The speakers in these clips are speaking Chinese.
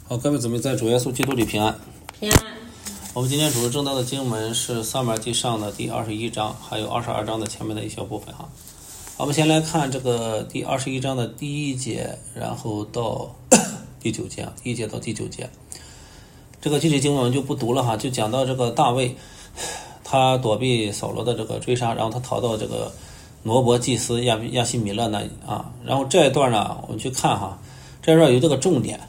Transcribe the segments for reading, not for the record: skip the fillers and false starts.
好，各位姊妹在主耶稣基督里平安。 平安。 我们今天主日正道的经文是撒母耳记上的第21章，还有22章的前面的一小部分哈。我们先来看这个第21章的第1节，然后到第9节，第1节到第9节。这个具体经文我们就不读了哈，就讲到这个大卫，他躲避扫罗的这个追杀，然后他逃到这个挪伯祭司亚西米勒那里啊。然后这一段呢，我们去看哈，这一段有这个重点。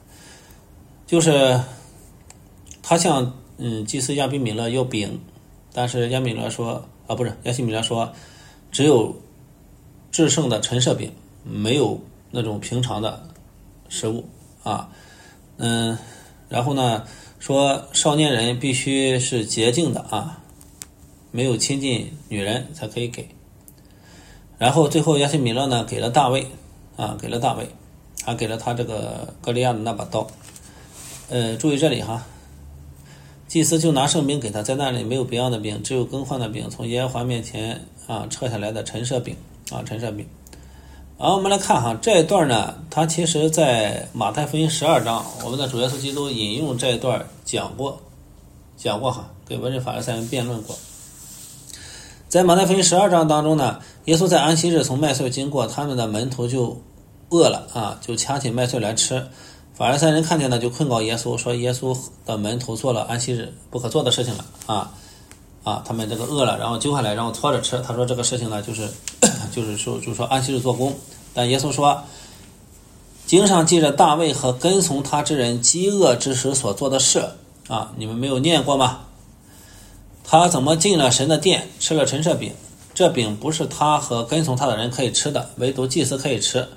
就是他向祭司亚比米勒要饼，但是亚西米勒说只有制胜的陈设饼，没有那种平常的食物啊。然后呢说少年人必须是洁净的啊，没有亲近女人才可以给。然后最后亚西米勒呢给了大卫，还给了他这个歌利亚的那把刀。注意这里哈，祭司就拿圣饼给他，在那里没有别样的饼，只有更换的饼，从耶和华面前撤下来的陈设饼陈设饼。然后我们来看哈，这一段呢，它其实在马太福音12章，我们的主耶稣基督引用这一段讲过哈，给文士法利赛人辩论过。在马太福音12章当中呢，耶稣在安息日从麦穗经过，他们的门徒就饿了就掐起麦穗来吃。法利赛人看见呢，就控告耶稣，说耶稣的门徒做了安息日不可做的事情了他们这个饿了，然后揪下来，然后拖着吃。他说这个事情呢，就是说安息日做工。但耶稣说，经上记着大卫和跟从他之人饥饿之时所做的事你们没有念过吗？他怎么进了神的殿，吃了陈设饼？这饼不是他和跟从他的人可以吃的，唯独祭司可以吃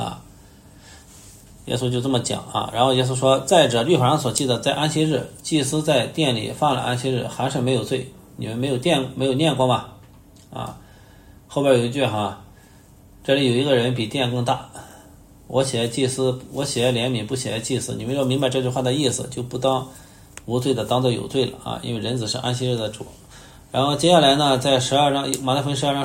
耶稣就这么讲然后耶稣说，再者律法上所记的，在安息日祭司在殿里犯了安息日，还是没有罪，你们没有念过吗？后边有一句这里有一个人比殿更大，我写祭司，我写怜悯，不写祭司。你们要明白这句话的意思，就不当无罪的当作有罪了因为人子是安息日的主。然后接下来呢，在12章马太福音12章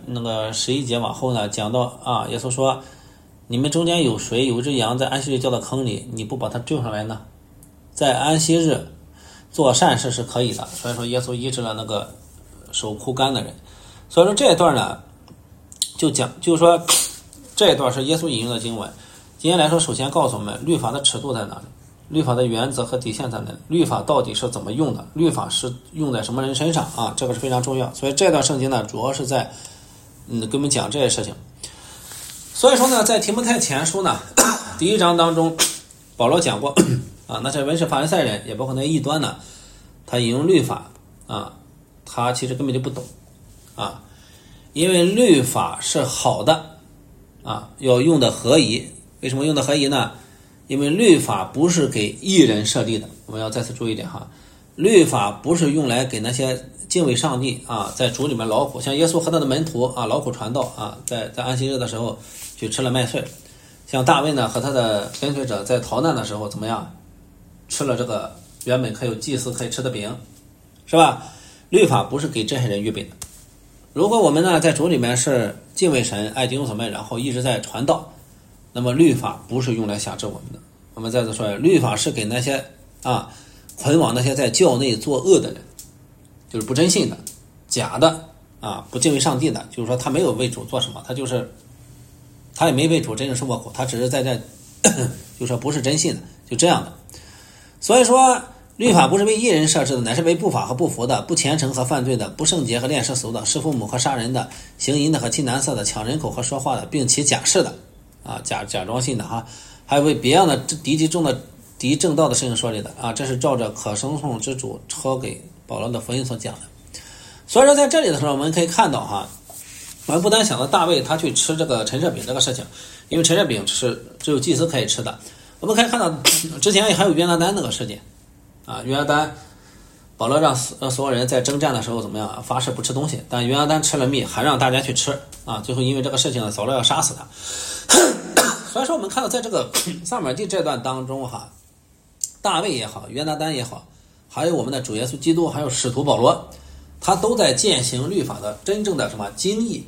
11节往后呢，讲到耶稣说，你们中间有谁有一只羊在安息日掉到坑里，你不把它救上来呢？在安息日做善事是可以的。所以说耶稣医治了那个手枯干的人。所以说这一段呢，就是说这一段是耶稣引用的经文。今天来说，首先告诉我们律法的尺度在哪里，律法的原则和底线在哪里，律法到底是怎么用的，律法是用在什么人身上这个是非常重要。所以这段圣经呢，主要是在给我们讲这些事情。所以说呢，在提摩太前书呢第1章当中，保罗讲过那些文士法利赛人，也包括那些异端呢，他引用律法他其实根本就不懂因为律法是好的要用的合宜。为什么用的合宜呢？因为律法不是给义人设立的，我们要再次注意一点律法不是用来给那些敬畏上帝在主里面劳苦，像耶稣和他的门徒劳苦传道在安息日的时候去吃了麦穗。像大卫呢和他的跟随者在逃难的时候怎么样，吃了这个原本可以有祭司可以吃的饼，是吧？律法不是给这些人预备的。如果我们呢在主里面是敬畏神，爱弟兄姊妹，然后一直在传道，那么律法不是用来辖制我们的。我们再次说，律法是给那些捆绑那些在教内作恶的人，就是不真信的、假的不敬畏上帝的，就是说他没有为主做什么，他也没为主真正受过苦，他只是在这就是说不是真信的，就这样的。所以说律法不是为义人设置的，乃是为不法和不服的、不虔诚和犯罪的、不圣洁和恋世俗的、弑父母和杀人的、行淫的和欺男色的、抢人口和说话的，并起假誓的假装信的还有为别样的敌正道的事情说的这是照着可称颂之主抄给保罗的福音所讲的。所以说在这里的时候，我们可以看到我们不单想到大卫他去吃这个陈设饼这个事情，因为陈设饼是只有祭司可以吃的。我们可以看到之前还有约拿单那个事件约拿单保罗让所有人在征战的时候怎么样发誓不吃东西，但约拿单吃了蜜还让大家去吃最后因为这个事情呢，扫罗要杀死他。所以说我们看到在这个撒母耳记这段当中大卫也好，约拿单也好，还有我们的主耶稣基督，还有使徒保罗，他都在践行律法的真正的精义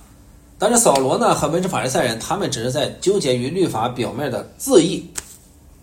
但是扫罗呢和文士法利赛人，他们只是在纠结于律法表面的字义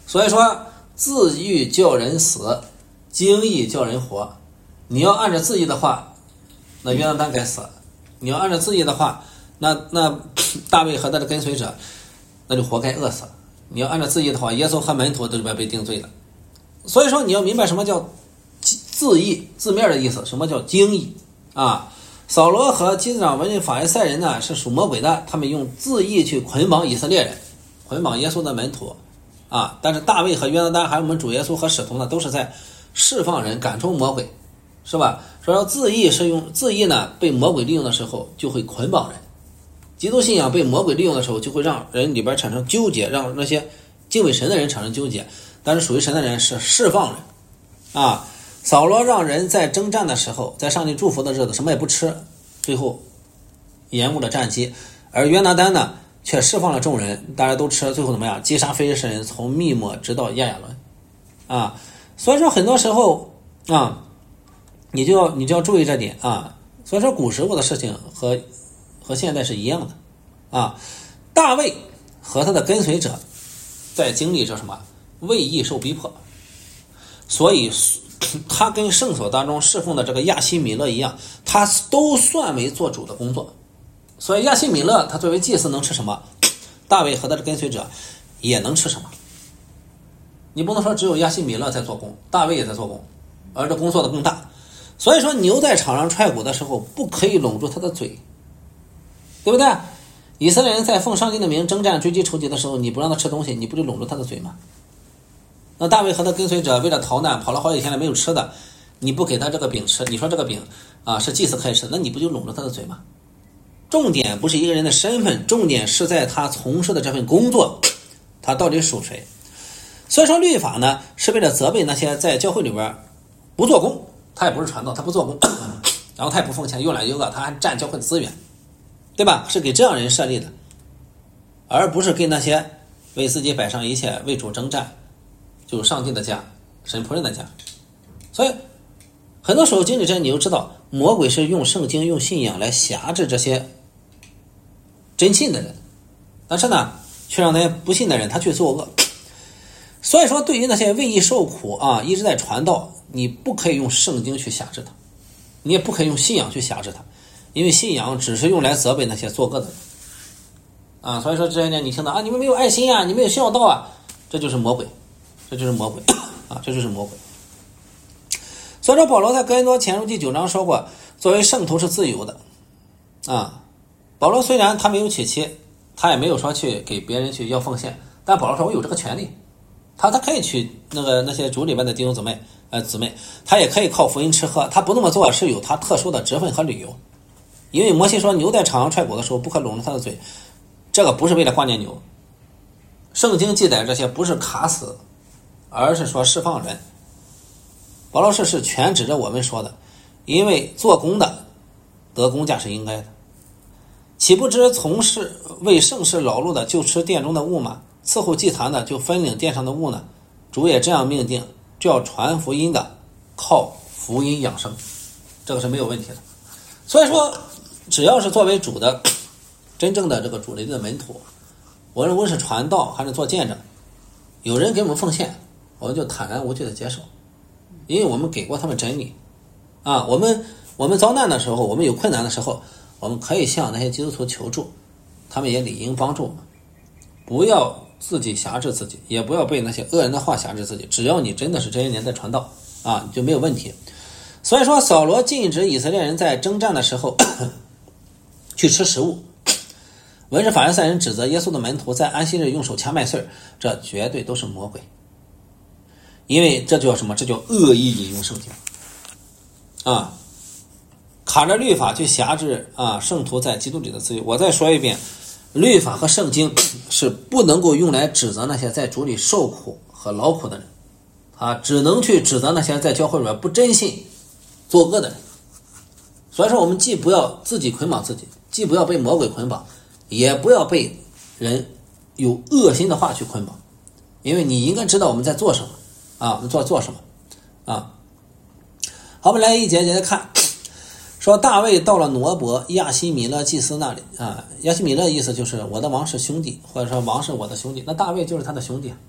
所以说自欲叫人死，经意叫人活。你要按照自意的话，那约拿单该死；你要按照自意的话，那大卫和他的跟随者那就活该饿死。你要按照自意的话，耶稣和门徒都是被定罪的。所以说你要明白什么叫自意，字面的意思，什么叫经意啊？扫罗和祭司长文人法利赛人呢是属魔鬼的，他们用自意去捆绑以色列人，捆绑耶稣的门徒啊。但是大卫和约拿单还有我们主耶稣和使徒呢，都是在释放人，赶出魔鬼，是吧？说自意是用自意呢被魔鬼利用的时候就会捆绑人，基督信仰被魔鬼利用的时候就会让人里边产生纠结，让那些敬畏神的人产生纠结。但是属于神的人是释放人啊。扫罗让人在征战的时候，在上帝祝福的日子什么也不吃，最后延误了战机。而约拿单呢却释放了众人，大家都吃，最后怎么样？击杀非利士人，从密抹直到亚雅伦啊。所以说很多时候啊，你就要注意这点啊。所以说古时候的事情和现在是一样的啊。大卫和他的跟随者在经历着什么？为义受逼迫，所以他跟圣所当中侍奉的这个亚西米勒一样，他都算为做主的工作。所以亚西米勒他作为祭司能吃什么，大卫和他的跟随者也能吃什么。你不能说只有亚西米勒在做工，大卫也在做工，而这工作的更大。所以说牛在场上踹鼓的时候不可以拢住他的嘴，对不对？以色列人在奉上帝的名征战追击仇敌的时候，你不让他吃东西，你不就拢住他的嘴吗？那大卫和他跟随者为了逃难跑了好几天了没有吃的，你不给他这个饼吃，你说这个饼啊是祭司可以吃，那你不就拢着他的嘴吗？重点不是一个人的身份，重点是在他从事的这份工作，他到底属谁。所以说律法呢是为了责备那些在教会里边不做工，他也不是传道，他不做工，然后他也不奉献，又懒又饿，他还占教会的资源，对吧？是给这样人设立的，而不是给那些为自己摆上一切为主征战，就是上帝的家，神仆人的家。所以很多时候经历这你就知道，魔鬼是用圣经用信仰来辖制这些真信的人，但是呢却让那些不信的人他去作恶。所以说对于那些为义受苦啊一直在传道，你不可以用圣经去辖制他，你也不可以用信仰去辖制他，因为信仰只是用来责备那些作恶的人啊。所以说这些年你听到啊，你们没有爱心啊，你们没有孝道啊，这就是魔鬼，这就是魔鬼啊，这就是魔鬼。所以说保罗在哥林多前书第9章说过，作为圣徒是自由的啊。保罗虽然他没有娶妻，他也没有说去给别人去要奉献，但保罗说我有这个权利，他可以娶那些主里面的弟兄姊妹，他也可以靠福音吃喝，他不那么做是有他特殊的职分和理由。因为摩西说牛在场上踹鼓的时候不可拢着他的嘴，这个不是为了挂念牛，圣经记载这些不是卡死，而是说释放人。保罗是全指着我们说的，因为做工的得工价是应该的，岂不知从事为圣事劳碌的就吃殿中的物吗？伺候祭坛的就分领殿上的物呢？主也这样命定，就要传福音的靠福音养生，这个是没有问题的。所以说只要是作为主的真正的这个主力的门徒，无论是传道还是做见证，有人给我们奉献，我们就坦然无惧的接受，因为我们给过他们真理啊。我们遭难的时候，我们有困难的时候，我们可以向那些基督徒求助，他们也理应帮助我们。不要自己辖制自己，也不要被那些恶人的话辖制自己，只要你真的是这些年在传道啊，就没有问题。所以说扫罗禁止以色列人在征战的时候去吃食物，文士法利赛人指责耶稣的门徒在安息日用手掐麦穗，这绝对都是魔鬼，因为这叫什么？这叫恶意引用圣经啊，卡着律法去辖制啊圣徒在基督里的自由。我再说一遍，律法和圣经是不能够用来指责那些在主里受苦和劳苦的人，他只能去指责那些在教会里面不真信作恶的人。所以说我们既不要自己捆绑自己，既不要被魔鬼捆绑，也不要被人有恶心的话去捆绑，因为你应该知道我们在做什么啊，我们做什么啊。好，我们来一节节的看，说大卫到了挪伯亚西米勒祭司那里啊，亚西米勒意思就是我的王是兄弟，或者说王是我的兄弟，那大卫就是他的兄弟，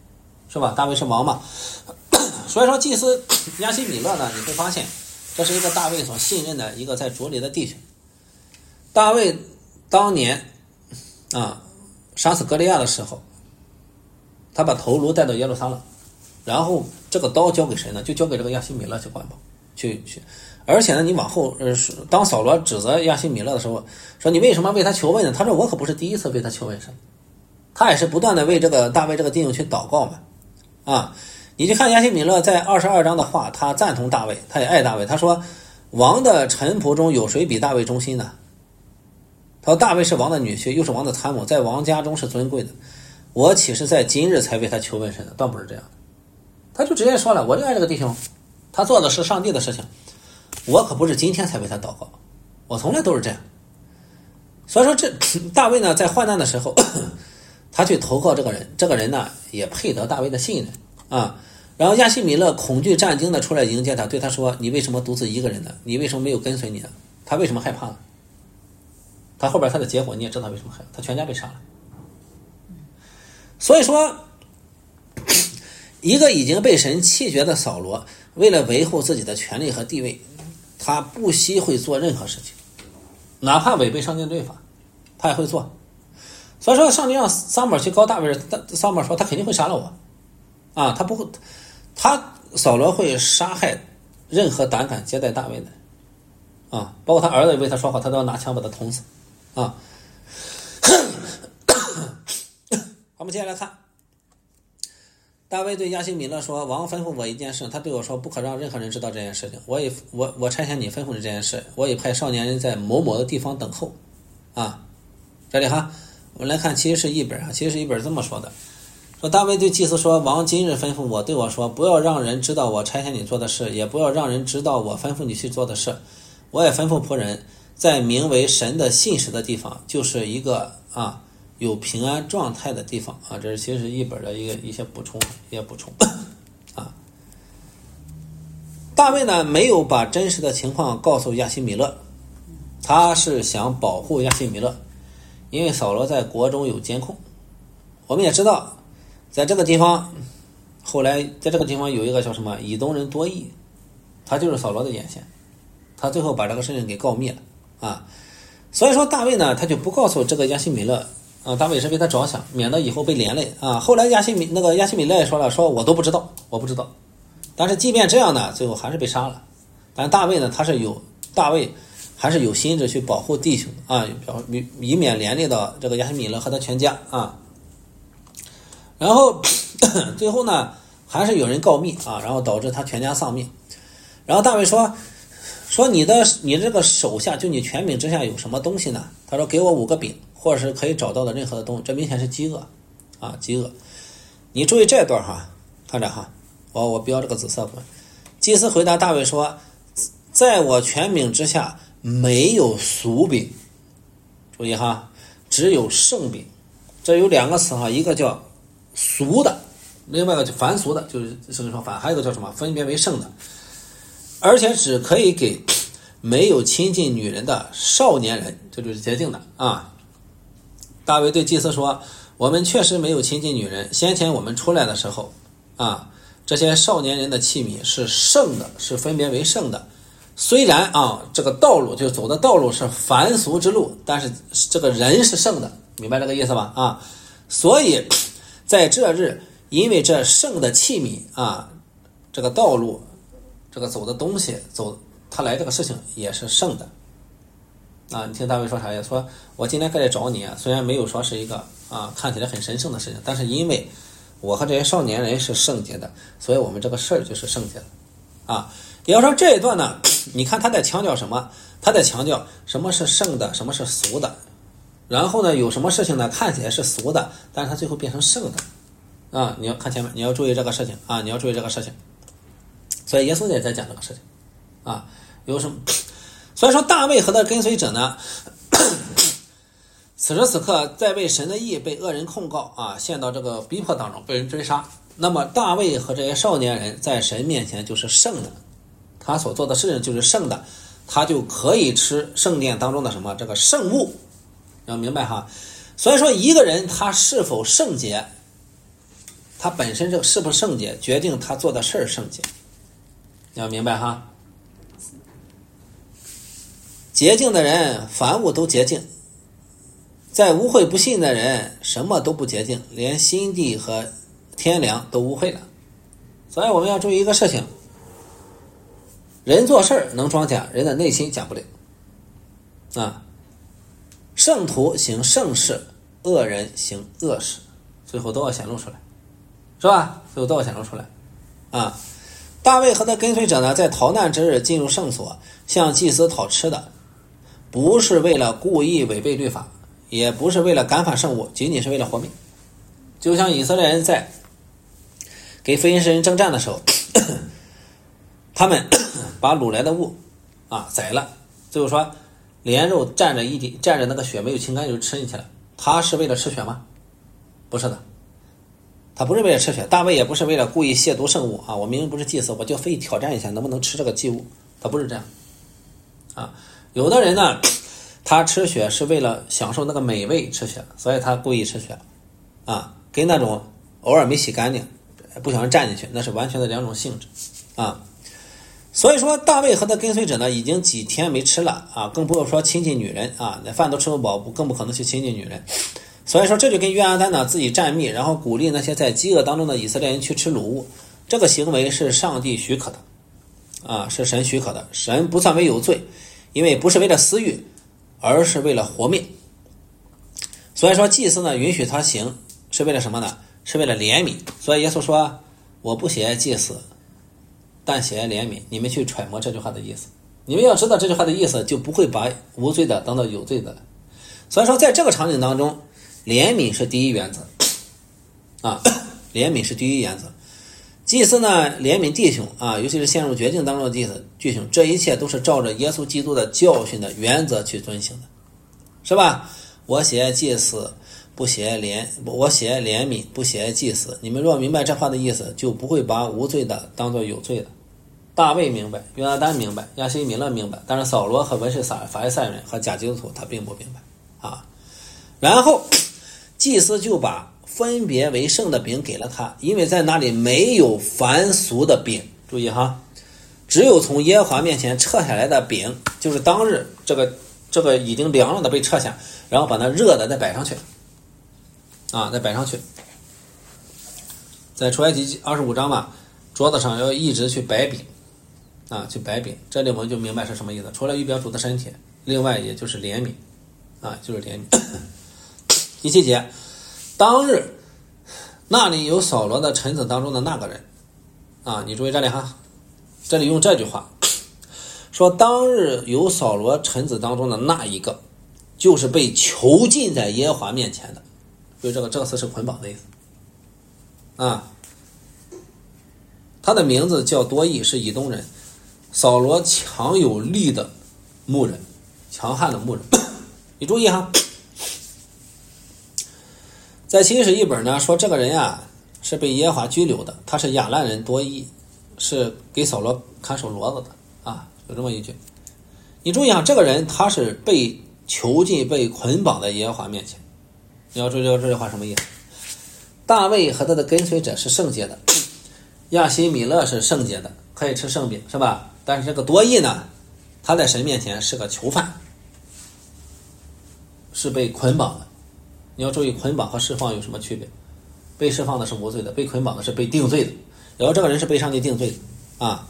是吧？大卫是王嘛，所以说祭司亚希米勒呢，你会发现这是一个大卫所信任的一个在主里的弟兄。大卫当年杀死歌利亚的时候，他把头颅带到耶路撒冷，然后这个刀交给谁呢？就交给这个亚希米勒去管保，去。而且呢，你往后当扫罗指责亚希米勒的时候，说你为什么为他求问呢？他说我可不是第一次为他求问神，他也是不断的为这个大卫这个弟兄去祷告嘛。你去看亚希米勒在22章的话，他赞同大卫，他也爱大卫。他说王的臣仆中有谁比大卫忠心呢？他说大卫是王的女婿，又是王的参谋，在王家中是尊贵的，我岂是在今日才为他求问神的？断不是这样的。他就直接说了，我就爱这个弟兄，他做的是上帝的事情，我可不是今天才为他祷告，我从来都是这样。所以说这大卫呢，在患难的时候他去投靠这个人，这个人呢也配得大卫的信任然后亚希米勒恐惧战惊的出来迎接他，对他说，你为什么独自一个人呢？你为什么没有跟随你呢？他为什么害怕呢？他后边他的结果你也知道为什么害怕，他全家被杀了。所以说一个已经被神弃绝的扫罗，为了维护自己的权利和地位，他不惜会做任何事情，哪怕违背上帝律法他也会做。所以说上帝让撒母耳去告大卫，撒母耳说他肯定会杀了我他不会，扫罗会杀害任何胆敢接待大卫的包括他儿子为他说话，他都要拿枪把他捅死我们接下来看大卫对亚希米勒说，王吩咐我一件事，他对我说，不可让任何人知道这件事情，我差遣你吩咐的这件事，我也派少年人在某某的地方等候这里我们来看启示一本启示一本这么说的，说大卫对祭司说，王今日吩咐我对我说，不要让人知道我差遣你做的事，也不要让人知道我吩咐你去做的事，我也吩咐仆人在名为神的信实的地方，就是一个有平安状态的地方这是其实一本的一些补充大卫呢没有把真实的情况告诉亚希米勒，他是想保护亚希米勒，因为扫罗在国中有监控。我们也知道在这个地方，后来在这个地方有一个叫什么以东人多益，他就是扫罗的眼线，他最后把这个事情给告灭了所以说大卫呢他就不告诉这个亚希米勒大卫是为他着想，免得以后被连累后来亚希米勒也说了，说我都不知道，我不知道。但是即便这样呢，最后还是被杀了。但大卫呢，大卫还是有心智去保护弟兄以免连累到这个亚希米勒和他全家然后最后呢，还是有人告密然后导致他全家丧命。然后大卫说你这个手下，就你权柄之下有什么东西呢？他说给我5个饼，或者是可以找到的任何的东西，这明显是饥饿饥饿。你注意这段看着我标这个紫色部分。祭司回答大卫说，在我权柄之下没有俗饼，注意只有圣饼。这有2个词一个叫俗的，另外一个就凡俗的，就是圣经说凡，还有一个叫什么分别为圣的，而且只可以给没有亲近女人的少年人，这就是洁净的大卫对祭司说，我们确实没有亲近女人，先前我们出来的时候这些少年人的器皿是圣的，是分别为圣的。虽然这个道路就走的道路是凡俗之路，但是这个人是圣的，明白这个意思吧所以在这日，因为这圣的器皿这个道路，这个走的东西，他来这个事情也是圣的你听大卫说啥呀？说我今天过来找你虽然没有说是一个看起来很神圣的事情，但是因为我和这些少年人是圣洁的，所以我们这个事儿就是圣洁的也要说这一段呢，你看他在强调什么？他在强调什么是圣的，什么是俗的。然后呢，有什么事情呢看起来是俗的，但是他最后变成圣的你要看前面，你要注意这个事情你要注意这个事情。所以耶稣也在讲这个事情有什么？所以说大卫和他的跟随者呢此时此刻在为神的义被恶人控告陷到这个逼迫当中，被人追杀。那么大卫和这些少年人在神面前就是圣的，他所做的事情就是圣的，他就可以吃圣殿当中的什么这个圣物，要明白所以说一个人他是否圣洁， 他本身这个是不是圣洁，决定他做的事儿圣洁。你要明白哈。洁净的人，凡物都洁净；在污秽不信的人，什么都不洁净，连心地和天良都污秽了。所以我们要注意一个事情：人做事能装假，人的内心假不了。圣徒行圣事，恶人行恶事，最后都要显露出来，是吧？最后都要显露出来。大卫和他跟随者呢，在逃难之日进入圣所，向祭司讨吃的，不是为了故意违背律法，也不是为了干犯圣物，仅仅是为了活命。就像以色列人在给非利士人征战的时候，他们把掳来的物宰了，最后说连肉蘸着那个血没有清干就吃进去了。他是为了吃血吗？不是的，他不是为了吃血。大卫也不是为了故意亵渎圣物我明明不是祭司，我就非挑战一下能不能吃这个祭物，他不是这样有的人呢，他吃血是为了享受那个美味吃血，所以他故意吃血跟那种偶尔没洗干净不小心蘸进去，那是完全的两种性质所以说大卫和他跟随者呢，已经几天没吃了更不用说亲近女人那饭都吃不饱，更不可能去亲近女人。所以说这就跟约翰丹呢自己蘸蜜，然后鼓励那些在饥饿当中的以色列人去吃掳物，这个行为是上帝许可的是神许可的，神不算为有罪，因为不是为了私欲，而是为了活命。所以说祭司呢允许他行是为了什么呢？是为了怜悯。所以耶稣说我不喜爱祭司，但喜爱怜悯。你们去揣摩这句话的意思，你们要知道这句话的意思，就不会把无罪的当做有罪的。所以说在这个场景当中，怜悯是第一原则怜悯是第一原则。祭司呢怜悯弟兄尤其是陷入绝境当中的弟兄，这一切都是照着耶稣基督的教训的原则去遵行的，是吧？我喜爱祭司，我喜爱怜悯，不喜爱祭司。你们若明白这话的意思，就不会把无罪的当作有罪的。大卫明白，约拿单明白，亚西米勒明白，但是扫罗和文士法利赛人和假基督徒他并不明白然后祭司就把分别为圣的饼给了他，因为在那里没有凡俗的饼。注意只有从耶和华面前撤下来的饼，就是当日这个已经凉了的被撤下，然后把它热的再摆上去再摆上去。在出埃及25章嘛，桌子上要一直去摆饼去摆饼。这里我们就明白是什么意思，除了预表主的身体，另外也就是怜悯就是怜悯。第7节，当日那里有扫罗的臣子当中的那个人你注意这里这里用这句话说，当日有扫罗臣子当中的那一个，就是被囚禁在耶和华面前的。所以这个词是捆绑的意思他的名字叫多益，是以东人。扫罗强有力的牧人，强悍的牧人。你注意在启示一本呢说，这个人是被耶和华拘留的，他是亚兰人多益，是给扫罗看守骡子的有这么一句。你注意这个人他是被囚禁被捆绑在耶和华面前。你要注意这句话什么意思？大卫和他的跟随者是圣洁的，亚西米勒是圣洁的，可以吃圣饼，是吧？但是这个多益呢，他在神面前是个囚犯，是被捆绑的。你要注意捆绑和释放有什么区别？被释放的是无罪的，被捆绑的是被定罪的。然后这个人是被上帝定罪的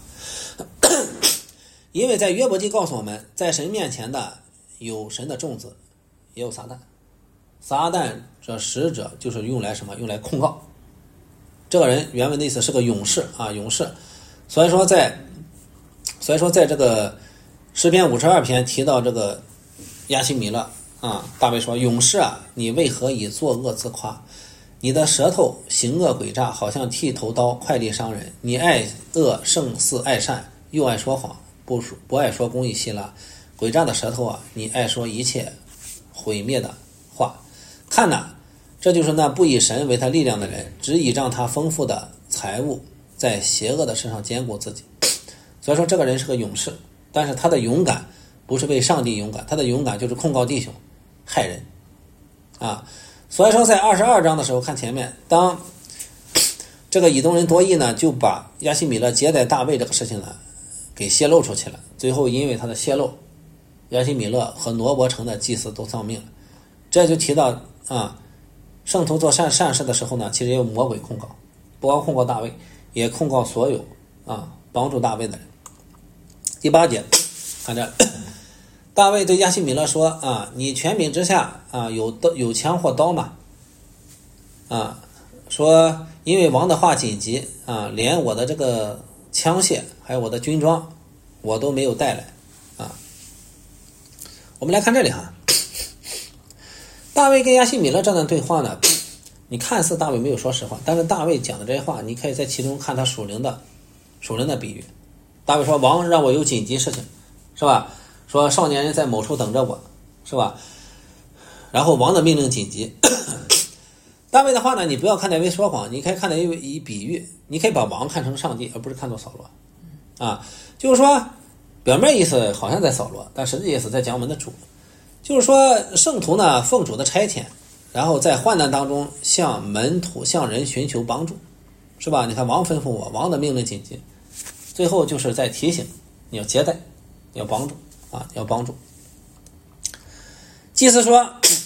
因为在约伯记告诉我们，在神面前的有神的众子，也有撒旦。撒旦这使者就是用来什么？用来控告。这个人原文的意思是个勇士勇士。所以说在这个诗篇52篇提到这个亚西米勒大卫说，勇士你为何以作恶自夸？你的舌头行恶诡诈，好像剃头刀，快利伤人。你爱恶胜似爱善，又爱说谎，不爱说公义希拉。诡诈的舌头你爱说一切毁灭的话。看这就是那不以神为他力量的人，只倚仗他丰富的财物，在邪恶的身上兼顾自己。所以说这个人是个勇士，但是他的勇敢不是为上帝勇敢，他的勇敢就是控告弟兄害人所以说在22章的时候，看前面，当这个以东人多益呢，就把亚希米勒接待大卫这个事情呢给泄露出去了。最后因为他的泄露，亚希米勒和挪伯城的祭司都丧命了。这就提到圣徒做善事的时候呢，其实也有魔鬼控告，不光控告大卫，也控告所有帮助大卫的人。第8节，看这，大卫对亚希米勒说你权柄之下有枪或刀吗？说因为王的话紧急连我的这个枪械还有我的军装我都没有带来我们来看这里大卫跟亚希米勒这段对话呢，你看似大卫没有说实话，但是大卫讲的这些话，你可以在其中看他属灵的比喻。大卫说王让我有紧急事情，是吧？说少年人在某处等着我，是吧？然后王的命令紧急。大卫的话呢，你不要看待为说谎，你可以看待为比喻，你可以把王看成上帝，而不是看作扫罗就是说表面意思好像在扫罗，但实际意思在讲我们的主。就是说圣徒呢奉主的差遣，然后在患难当中向门徒向人寻求帮助，是吧？你看王吩咐我，王的命令紧急，最后就是在提醒你要接待，你要帮助你要帮助。祭司说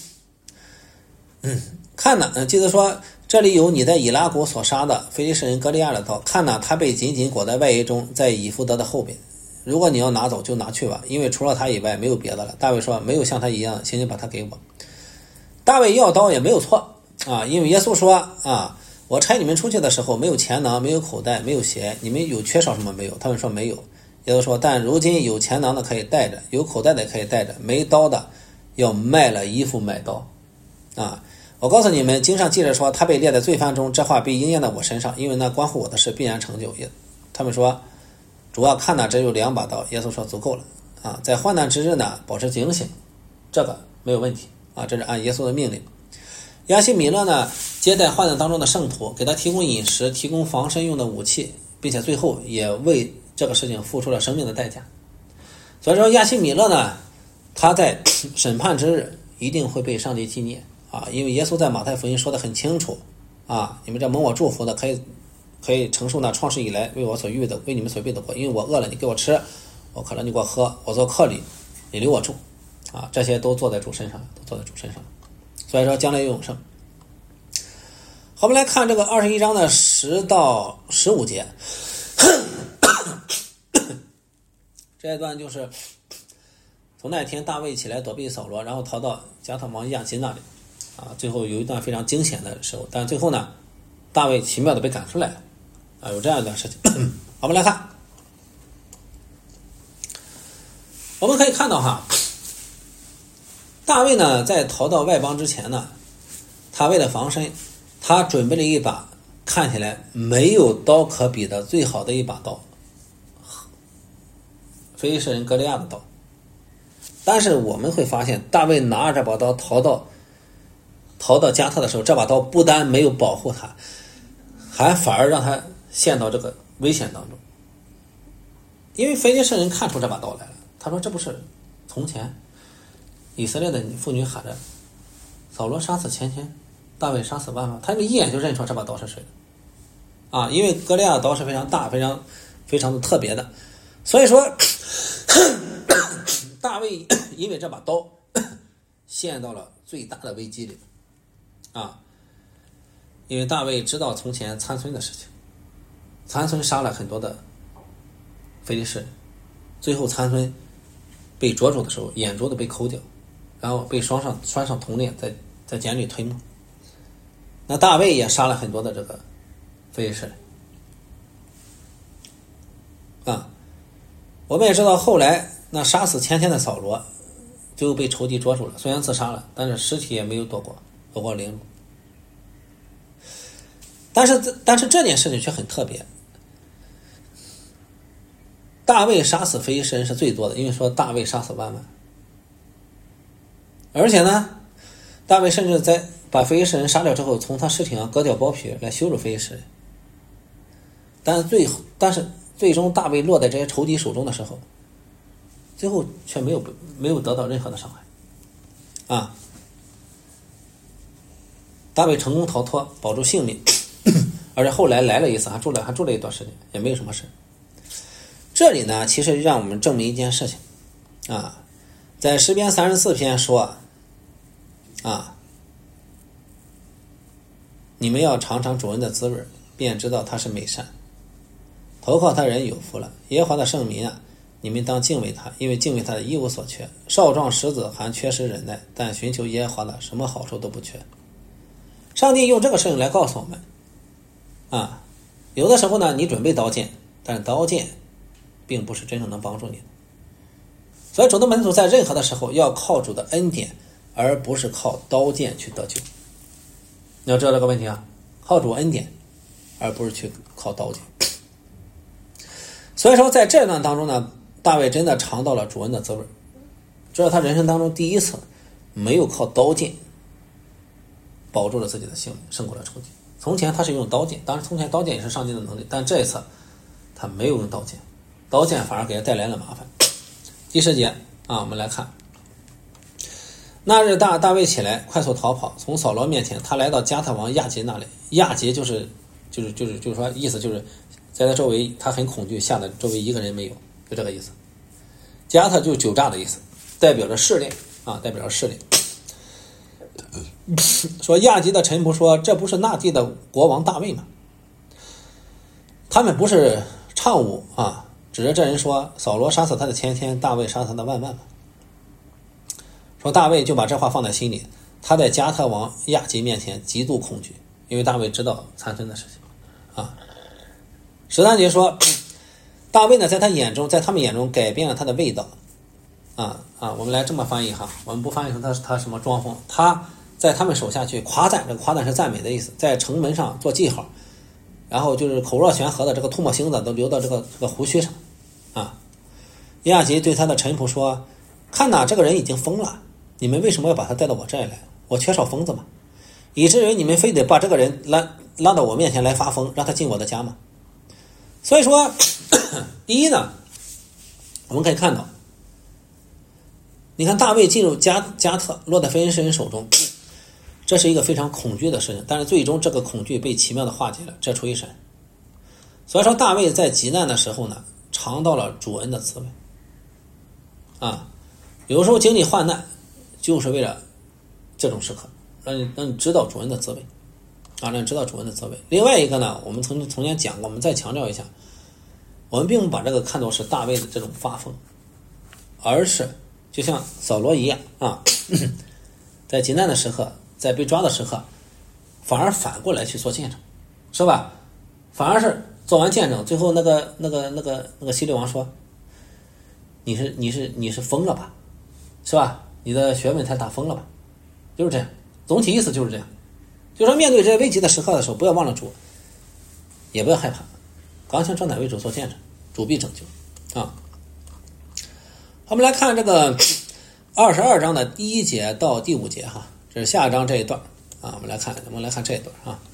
看呢，祭司说这里有你在以拉谷所杀的非利士人歌利亚的刀，看呢他被紧紧裹在外衣中，在以弗得的后边，如果你要拿走就拿去吧，因为除了他以外没有别的了。大卫说没有像他一样，请你把他给我。大卫要刀也没有错因为耶稣说我差你们出去的时候没有钱囊，没有口袋，没有鞋，你们有缺少什么没有？他们说没有。耶稣说但如今有钱囊的可以带着，有口袋的可以带着，没刀的要卖了衣服买刀我告诉你们，经上记着说他被列在罪犯中，这话必应验在我身上，因为那关乎我的事必然成就。他们说主要看只有2把刀，耶稣说足够了在患难之日呢保持警醒，这个没有问题这是按耶稣的命令。亚希米勒呢接待患难当中的圣徒，给他提供饮食，提供防身用的武器，并且最后也为这个事情付出了生命的代价。所以说亚希米勒呢他在审判之日一定会被上帝纪念因为耶稣在马太福音说得很清楚你们这蒙我祝福的可以承受那创世以来为我所预备的，为你们所预备的国，因为我饿了你给我吃，我渴了你给我喝，我做客旅你留我住这些都坐在主身上，所以说将来有永生。好，我们来看这个21章的10到15节这一段就是从那天大卫起来躲避扫罗，然后逃到加特王亚金那里最后有一段非常惊险的时候，但最后呢大卫奇妙的被赶出来了有这样一段事情我们来看，我们可以看到大卫呢在逃到外邦之前呢，他为了防身，他准备了一把看起来没有刀可比的最好的一把刀，非利士人歌利亚的刀。但是我们会发现大卫拿着这把刀逃到加特的时候，这把刀不但没有保护他，还反而让他陷到这个危险当中。因为非利士人看出这把刀来了，他说这不是从前以色列的妇女喊着扫罗杀死千千，大卫杀死万万，他们一眼就认出这把刀是谁的因为歌利亚的刀是非常大，非常的特别的，所以说大卫因为这把刀陷到了最大的危机里因为大卫知道从前参孙的事情，参孙杀了很多的非利士人，最后参孙被捉住的时候眼珠子被抠掉，然后被拴上铜链，在监里推磨。那大卫也杀了很多的这个非利士人我们也知道后来那杀死千千的扫罗最后被仇敌捉住了，虽然自杀了，但是尸体也没有躲过凌辱。但是这件事情却很特别，大卫杀死非利士人是最多的，因为说大卫杀死万万，而且呢大卫甚至在把非利士人杀掉之后，从他尸体上割掉包皮来羞辱非利士人。但是最终大卫落在这些仇敌手中的时候，最后却没有得到任何的伤害大卫成功逃脱，保住性命而且后来来了一次，还住了一段时间，也没有什么事。这里呢，其实让我们证明一件事情啊，在诗篇34篇说啊，你们要尝尝主恩的滋味，便知道他是美善。投靠他人有福了。耶和华的圣民啊，你们当敬畏他，因为敬畏他的一无所缺。少壮狮子还缺失忍耐，但寻求耶和华的，什么好处都不缺。上帝用这个事情来告诉我们啊，有的时候呢，你准备刀剑，但是刀剑并不是真正能帮助你的。所以主的门徒在任何的时候要靠主的恩典，而不是靠刀剑去得救。你要知道这个问题啊，靠主恩典，而不是去靠刀剑。所以说在这段当中呢，大卫真的尝到了主恩的滋味，这是他人生当中第一次没有靠刀剑保住了自己的性命，胜过了仇敌。从前他是用刀剑，当然从前刀剑也是上帝的能力，但这一次他没有用刀剑，刀剑反而给他带来了麻烦。第10节啊，我们来看，那日大卫起来，快速逃跑，从扫罗面前，他来到加特王亚杰那里。亚杰就是说，意思就是在他周围，他很恐惧，吓得周围一个人没有，就这个意思。加特就是酒榨的意思，代表着试炼啊，代表着试炼。说亚吉的臣仆说，这不是那地的国王大卫吗？他们不是唱舞啊，指着这人说，扫罗杀死他的千千，大卫杀死他的万万吗？说大卫就把这话放在心里，他在加特王亚吉面前极度恐惧，因为大卫知道参孙的事情啊。13节说，大卫呢在他们眼中改变了他的味道我们来这么翻译哈，我们不翻译成他什么装疯，他在他们手下去夸赞，这个夸赞是赞美的意思，在城门上做记号，然后就是口若悬河的这个唾沫星子都流到这个胡须上啊。亚吉对他的臣仆说，看哪，这个人已经疯了，你们为什么要把他带到我这里来？我缺少疯子吗？以至于你们非得把这个人拉到我面前来发疯，让他进我的家吗？所以说第一呢，我们可以看到，你看大卫进入加特，落在非利士人手中，这是一个非常恐惧的事情，但是最终这个恐惧被奇妙的化解了，这出于神。所以说大卫在极难的时候呢，尝到了主恩的滋味啊。有时候经历患难就是为了这种时刻，让你知道主恩的滋味啊，让你知道主恩的滋味。另外一个呢，我们从前讲过，我们再强调一下，我们并不把这个看作是大卫的这种发疯，而是就像扫罗一样啊，在极难的时刻，在被抓的时刻，反而反过来去做见证，是吧？反而是做完见证，最后那个希律王说，你是疯了吧，是吧？你的学问太大，疯了吧？就是这样，总体意思就是这样。就说面对这些危急的时刻的时候，不要忘了主，也不要害怕，刚强壮胆为主做见证，主必拯救啊。我们来看这个22章的第1节到第5节哈，这是下一章这一段啊。我们来看这一段啊，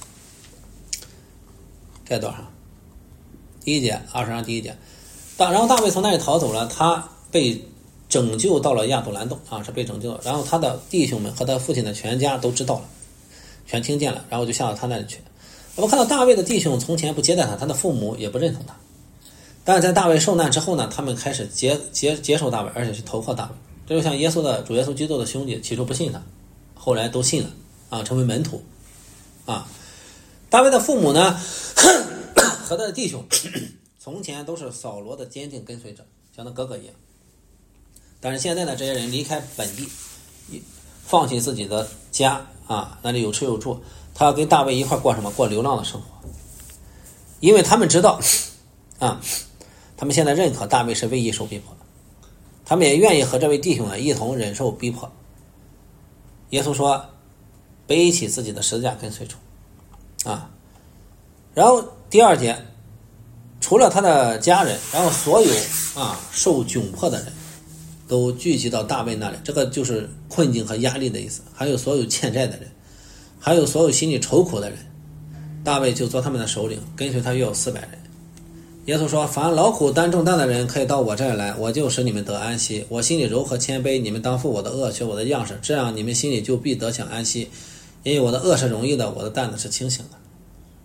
这段哈，第1节，22章第1节。然后大卫从那里逃走了，他被拯救到了亚杜兰洞啊，是被拯救了。然后他的弟兄们和他父亲的全家都知道了，全听见了，然后就下到他那里去。我们看到大卫的弟兄从前不接待他，他的父母也不认同他，但是在大卫受难之后呢，他们开始接受大卫，而且去投靠大卫。这就像主耶稣基督的兄弟，起初不信他，后来都信了啊，成为门徒啊。大卫的父母呢和他的弟兄从前都是扫罗的坚定跟随者，像他哥哥一样。但是现在呢，这些人离开本地，放弃自己的家啊，那里有吃有住，他要跟大卫一块过什么？过流浪的生活。因为他们知道啊，他们现在认可大卫是为义受逼迫，他们也愿意和这位弟兄呢一同忍受逼迫。耶稣说，背起自己的十字架跟随主啊。然后第2节，除了他的家人，然后所有受窘迫的人都聚集到大卫那里，这个就是困境和压力的意思。还有所有欠债的人，还有所有心里愁苦的人，大卫就做他们的首领，跟随他约有400人。耶稣说，凡劳苦担重担的人可以到我这儿来，我就使你们得安息。我心里柔和谦卑，你们当负我的恶，学我的样式，这样你们心里就必得享安息。因为我的恶是容易的，我的担子是轻省的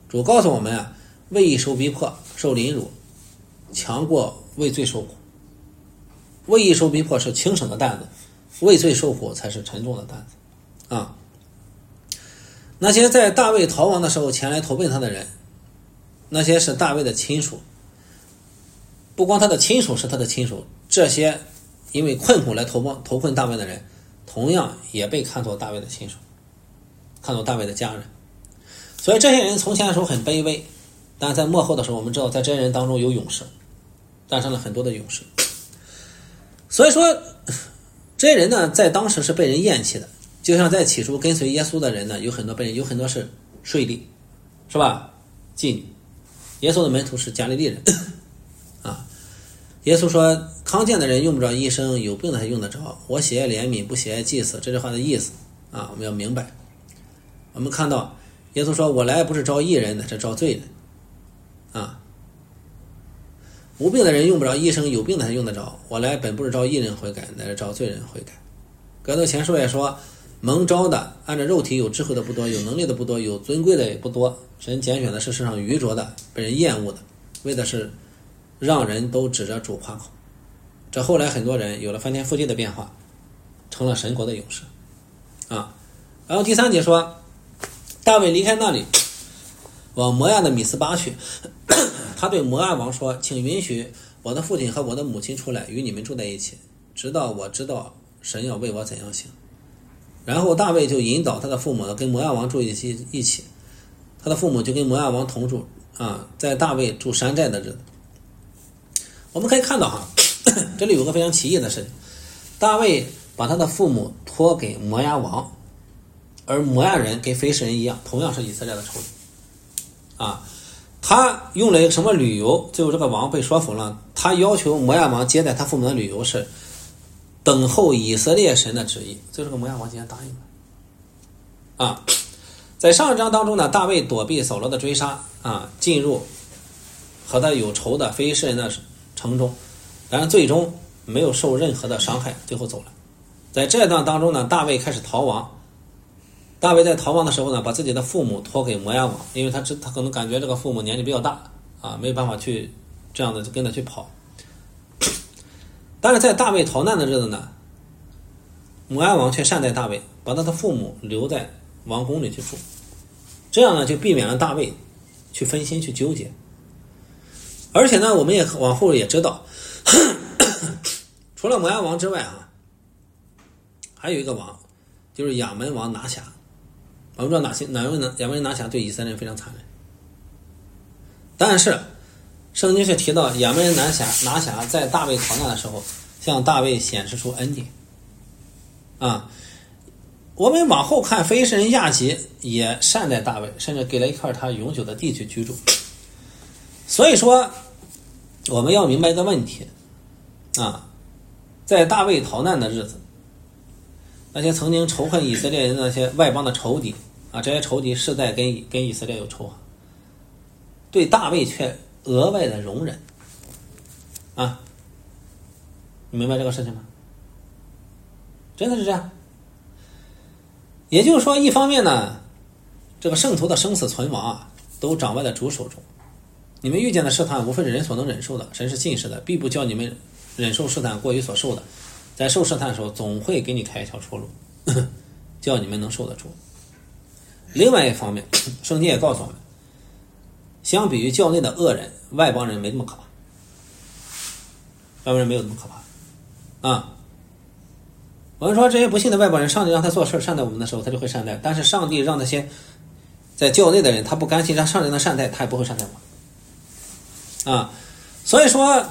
主告诉我们啊，为义受逼迫、受凌辱，强过为罪受苦。为义受逼迫是轻省的担子，为罪受苦才是沉重的担子啊。那些在大卫逃亡的时候前来投奔他的人，那些是大卫的亲属，不光他的亲属是他的亲属，这些因为困苦来投困大卫的人，同样也被看作大卫的亲属，看作大卫的家人。所以这些人从前的时候很卑微，但在末后的时候，我们知道在这些人当中有勇士，诞生了很多的勇士。所以说这些人呢，在当时是被人厌弃的，就像在起初跟随耶稣的人呢，有很多是税吏，是吧？妓女。耶稣的门徒是加利利人啊。耶稣说，康健的人用不着医生，有病的才用得着。我喜爱怜悯，不喜爱祭祀。这句话的意思啊，我们要明白。我们看到耶稣说，我来不是招义人的，是招罪人啊。无病的人用不着医生，有病的才用得着。我来本不是招义人悔改，乃是招罪人悔改。哥多前书也说，蒙召的按照肉体有智慧的不多，有能力的不多，有尊贵的也不多。神拣选的是世上愚拙的，被人厌恶的，为的是让人都指着主夸口。这后来很多人有了翻天覆地的变化，成了神国的勇士啊。然后第3节说，大卫离开那里，往摩亚的米斯巴去。他对摩亚王说，请允许我的父亲和我的母亲出来与你们住在一起，直到我知道神要为我怎样行。然后大卫就引导他的父母跟摩亚王住一起，他的父母就跟摩亚王同住啊，在大卫住山寨的日子。我们可以看到这里有个非常奇异的事情，大卫把他的父母托给摩亚王，而摩亚人跟非士人一样，同样是以色列的仇敌啊。他用了一个什么理由，最后这个王被说服了，他要求摩亚王接待他父母的理由是等候以色列神的旨意，所以这个摩亚王竟然答应了啊。在上一章当中呢，大卫躲避扫罗的追杀啊，进入和他有仇的非利士人的城中，然而最终没有受任何的伤害，最后走了。在这段当中呢，大卫开始逃亡。大卫在逃亡的时候呢，把自己的父母托给摩亚王，因为他可能感觉这个父母年纪比较大啊，没有办法去这样的跟他去跑。但是在大卫逃难的日子呢，摩亚王却善待大卫，把他的父母留在王宫里去住，这样呢就避免了大卫去分心去纠结。而且呢，我们也往后也知道，除了摩亚王之外还有一个王，就是亚门王拿辖。我们知道亚门人拿辖对以色列人非常残忍，但是圣经却提到亚门人拿辖在大卫逃难的时候向大卫显示出恩典啊。我们往后看，非利士人亚吉也善待大卫，甚至给了一块他永久的地去居住。所以说我们要明白一个问题啊，在大卫逃难的日子，那些曾经仇恨以色列人的那些外邦的仇敌啊，这些仇敌是在跟以色列有仇，对大卫却额外的容忍啊，你明白这个事情吗？真的是这样。也就是说，一方面呢，这个圣徒的生死存亡都掌握在主手中。你们遇见的试探，无非是人所能忍受的，神是信实的，必不叫你们忍受试探过于所受的。在受试探的时候，总会给你开一条出路，叫你们能受得住。另外一方面，圣经也告诉我们，相比于教内的恶人，外邦人没那么可怕，外邦人没有那么可怕啊。我们说这些不信的外邦人，上帝让他做事善待我们的时候，他就会善待；但是上帝让那些在教内的人，他不甘心让上帝的善待，他也不会善待我啊。所以说，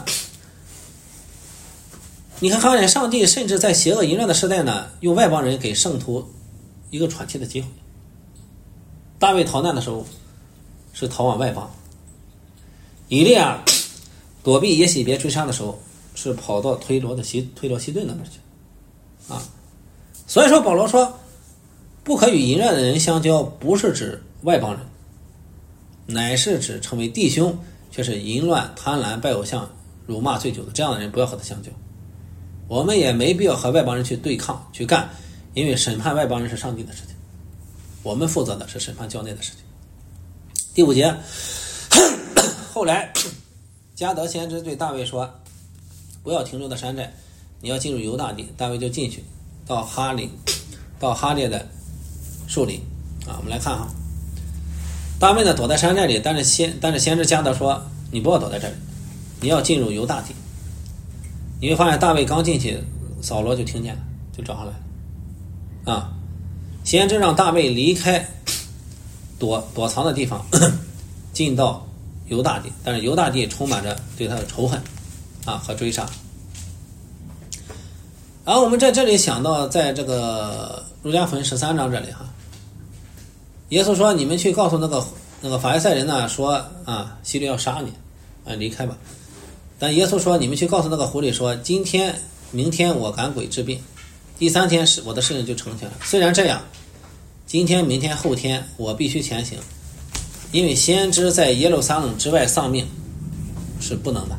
你看见上帝甚至在邪恶淫乱的时代呢，用外邦人给圣徒一个喘气的机会。大卫逃难的时候是逃往外邦，以利亚躲避耶洗别追杀的时候是跑到推罗西顿那边去啊。所以说保罗说，不可与淫乱的人相交，不是指外邦人，乃是指成为弟兄却是淫乱、贪婪、拜偶像、辱骂、醉酒的这样的人，不要和他相交。我们也没必要和外邦人去对抗去干，因为审判外邦人是上帝的事情，我们负责的是审判教内的事情。 第5节，后来迦得先知对大卫说，不要停留在山寨，你要进入犹大地。大卫就进去，到哈列的树林啊。我们来看哈，大卫呢躲在山寨里，但是先知迦得说，你不要躲在这里，你要进入犹大地。你会发现大卫刚进去，扫罗就听见了，就找上来了啊。先知让大卫离开躲藏的地方，进到犹大地，但是犹大地充满着对他的仇恨啊和追杀。然后我们在这里想到，在这个路加福音13章这里哈，耶稣说，你们去告诉那个法利赛人呢，说啊，希律要杀你啊，离开吧。但耶稣说，你们去告诉那个狐狸说，今天明天我赶鬼治病，第3天我的事情就成全了。虽然这样，今天明天后天我必须前行，因为先知在耶路撒冷之外丧命是不能的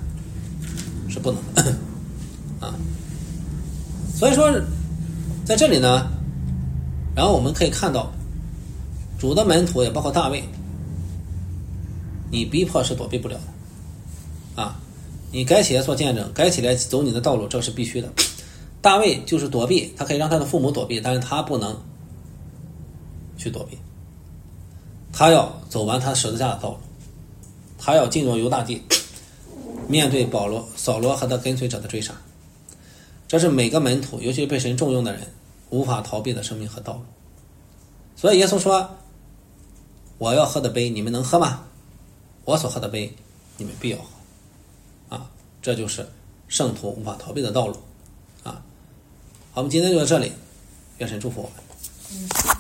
啊。所以说在这里呢，然后我们可以看到主的门徒也包括大卫，你逼迫是躲避不了的啊。你该起来做见证，该起来走你的道路，这是必须的。大卫就是躲避，他可以让他的父母躲避，但是他不能去躲避，他要走完他十字架的道路，他要进入犹大地，面对扫罗和他跟随者的追杀。这是每个门徒，尤其是被神重用的人无法逃避的生命和道路。所以耶稣说，我要喝的杯你们能喝吗？我所喝的杯你们必要喝啊，这就是圣徒无法逃避的道路啊。好，我们今天就到这里，愿神祝福我们。